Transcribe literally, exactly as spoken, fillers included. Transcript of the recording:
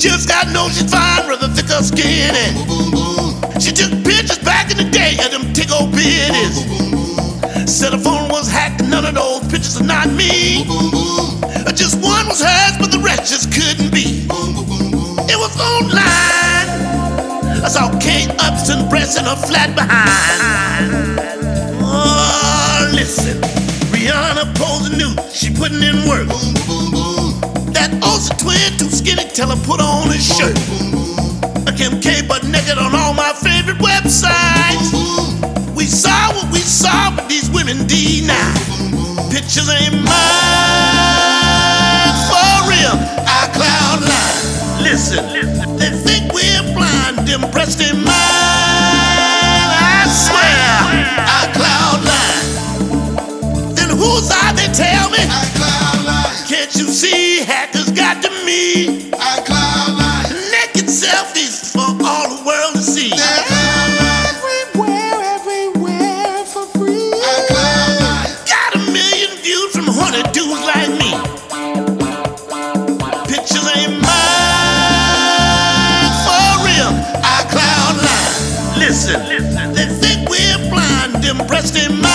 just got know she's fine, rather thick or skinny. She took pictures back in the day of them tick old bitties. Said her phone was hacked and none of those pictures are not me. Just one was hers, but the rest just couldn't be. It was online. I saw Kate Upton breasts and her flat behind. Oh, listen, Rihanna posing nude, she putting in work. That Olsen twin too skinny, tell her put on a shirt. Kim K butt naked on all my favorite websites. We saw what we saw, but these women deny. Pictures ain't mine for real. iCloud line. Listen, they think we're blind. Them breasts ain't mine. I swear. iCloud line. Then whose are they? Tell me. iCloud line. Can't you see? Hackers got to me. iCloud line. Naked selfies for all the world to see. Everywhere, everywhere for free. iCloud line. Got a million views from horny dudes like me. Pictures ain't mine for real. iCloud line. Listen, they think we're blind. Them breasts ain't mine.